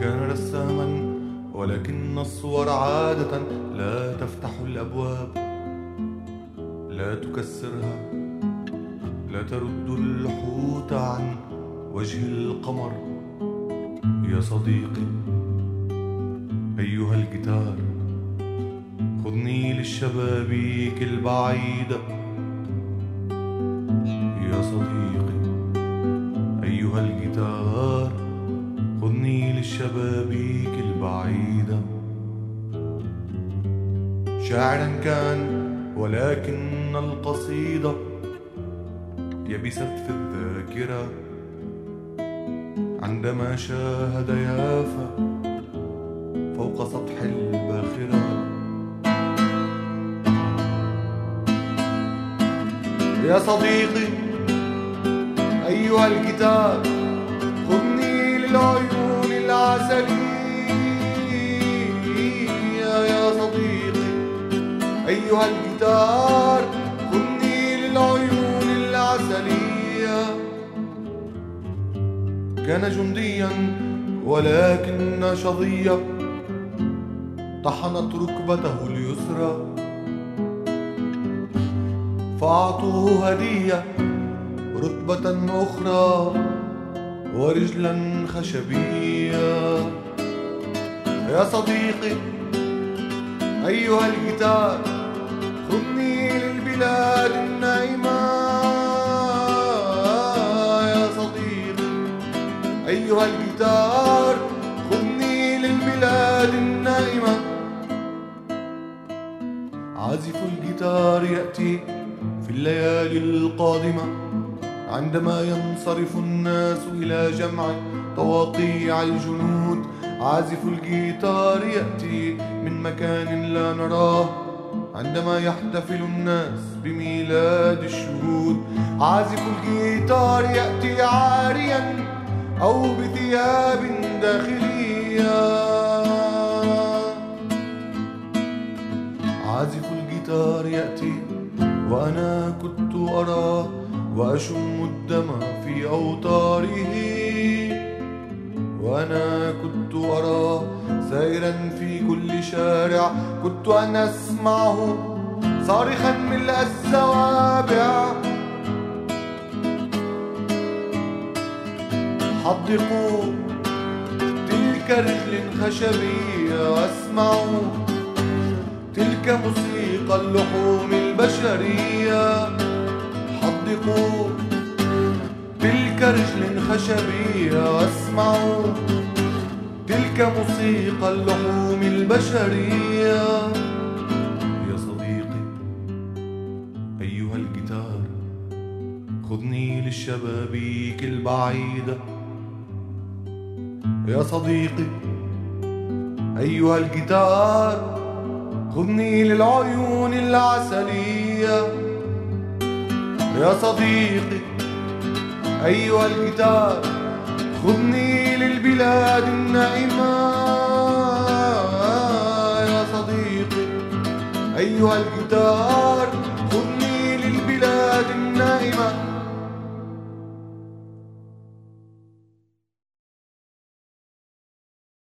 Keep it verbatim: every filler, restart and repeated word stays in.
كان رساما ولكن الصور عادة لا تفتح الأبواب، لا تكسرها، لا ترد الحوت عن وجه القمر. يا صديقي أيها الجيتار، خذني للشبابيك البعيدة. يا صديقي أيها الجيتار، خذني للشبابيك البعيدة. شاعرا كان ولكن القصيدة يبست في الذاكرة عندما شاهد يافا فوق سطح الباخرة. يا صديقي أيها الجيتار، خذني للعيون العسلية. يا صديقي أيها الجيتار، خذني للعيون العسلية. كان جنديا ولكن شظية طحنت ركبته اليسرى، فأعطوه هدية ركبة أخرى ورجلا خشبية. يا صديقي أيها الجيتار، خذني للبلاد النائمة. يا صديقي أيها الجيتار، خذني للبلاد النائمة. عازف الجيتار يأتي في الليالي القادمة عندما ينصرف الناس إلى جمع تواقيع الجنود. عازف الجيتار يأتي من مكان لا نراه عندما يحتفل الناس بميلاد الشهود. عازف الجيتار يأتي عاريا أو بثياب داخلية. عازف الجيتار يأتي وأنا كنت أراه وأشم الدم في أوتاره، وأنا كنت أراه سائرا في كل شارع. كنت أنا أسمعه صارخا ملء الزوابع. حدقوا تلك رجل خشبية، أسمع تلك موسيقى اللحوم البشرية. حدقوا تلك رجل خشبية، أسمع تلك موسيقى اللحوم البشرية. يا صديقي أيها الجيتار، خذني للشبابيك البعيدة. يا صديقي أيها الجيتار، خذني للعيون العسلية. يا صديقي أيها الجيتار، خذني للبلاد النائمة. يا صديقي أيها الجيتار، خذني للبلاد النائمة.